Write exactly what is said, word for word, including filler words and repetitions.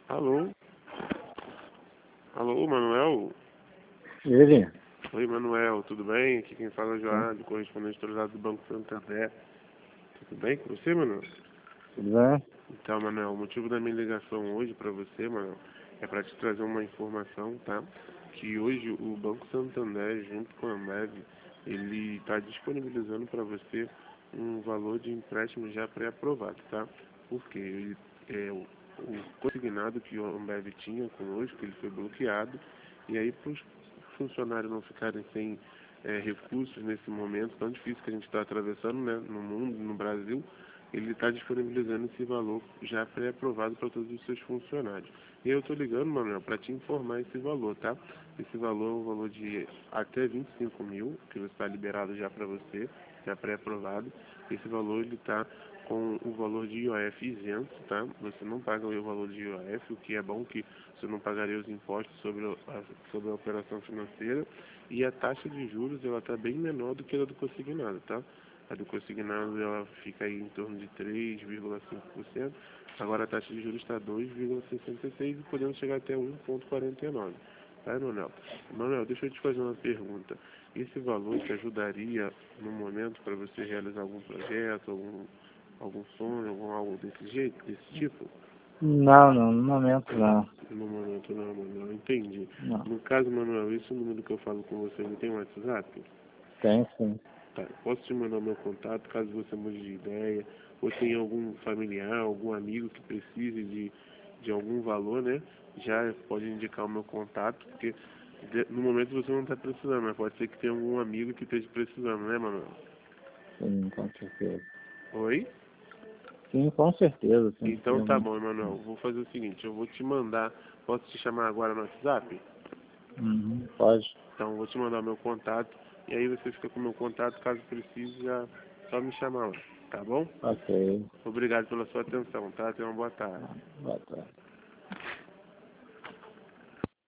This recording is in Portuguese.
Alô? Alô, Manuel? Ele? Oi, Manuel, tudo bem? Aqui quem fala é o João, correspondente autorizado do Banco Santander. Tudo bem com você, Manuel? Tudo bem? Então, Manuel, o motivo da minha ligação hoje para você, Manuel, é para te trazer uma informação, tá? Que hoje o Banco Santander, junto com a Ambev, ele está disponibilizando para você um valor de empréstimo já pré-aprovado, tá? Porque ele, é, o, o consignado que a Ambev tinha conosco, ele foi bloqueado, e aí para os funcionários não ficarem sem é, recursos nesse momento tão difícil que a gente está atravessando, né, no mundo, no Brasil, ele está disponibilizando esse valor já pré-aprovado para todos os seus funcionários. E eu estou ligando, Manuel, para te informar esse valor, tá? Esse valor é um valor de até vinte e cinco mil, que está liberado já para você, já pré-aprovado. Esse valor ele está com o valor de I O F isento, tá? Você não paga o valor de I O F, o que é bom que você não pagaria os impostos sobre a, sobre a operação financeira. E a taxa de juros ela está bem menor do que a do consignado, tá? A do consignado ela fica aí em torno de três vírgula cinco por cento. Agora a taxa de juros está dois vírgula sessenta e seis por cento e podendo chegar até um vírgula quarenta e nove por cento. Tá, Manuel? Manuel, deixa eu te fazer uma pergunta. Esse valor te ajudaria no momento para você realizar algum projeto, algum, algum sonho, algum algo desse jeito, desse tipo? Não, não, no momento não. No momento não, Manuel. Entendi. Não. No caso, Manuel, esse número que eu falo com você, ele tem um WhatsApp? Tem sim. Tá, posso te mandar meu contato caso você mude de ideia, ou tenha algum familiar, algum amigo que precise de, de algum valor, né? Já pode indicar o meu contato, porque de- no momento você não está precisando, mas pode ser que tenha algum amigo que esteja precisando, né, Manuel? Sim, com certeza. Oi? Sim, com certeza, sim. Então tá bom, Emanuel. Vou fazer o seguinte, eu vou te mandar, posso te chamar agora no WhatsApp? Uhum, pode. Então eu vou te mandar meu contato, e aí você fica com o meu contato, caso precise, já só me chamar lá, tá bom? Ok. Obrigado pela sua atenção, tá? Tenha uma boa tarde. Ah, boa tarde.